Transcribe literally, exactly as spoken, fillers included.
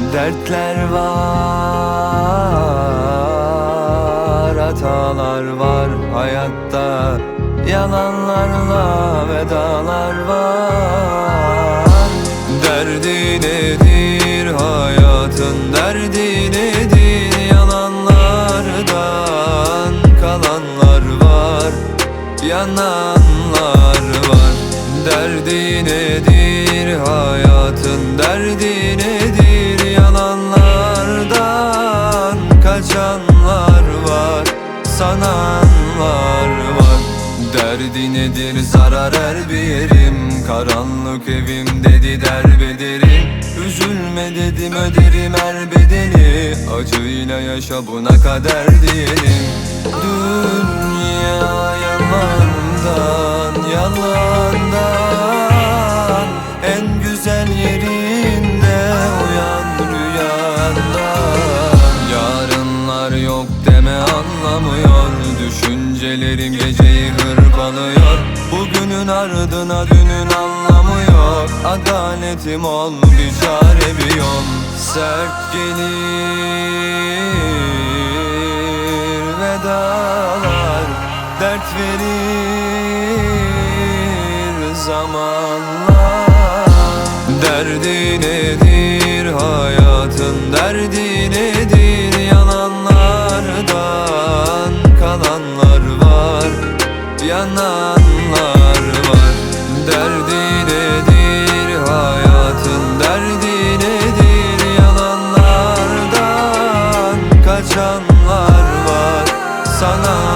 Dertler var, hatalar var hayatta, yalanlarla vedalar var. Derdi nedir hayatın, derdi nedir, yalanlardan kalanlar var, yananlar var. Derdi nedir hayatın, derdi nedir, yalanlardan kaçanlar var, sananlar var. Derdi nedir zarar her bir yerim, karanlık evim dedi derbederim. Üzülme dedim öderim her bedeli, acıyla yaşa buna kader diyelim. Dünya yalandan, yalandan, en güzel yerinde uyan rüyandan. Yarınlar yok deme anlamıyor, düşüncelerim geceyi hırpalıyor. Bugünün ardına dünün anlamı yok, adaletim ol bir çare bir yol. Sert gelir vedalar, dert verir zamanlar. Derdi nedir hayatın, derdi nedir, yalanlardan kalanlar var, yananlar var. Derdi nedir hayatın, derdi nedir, yalanlardan kaçanlar var, sana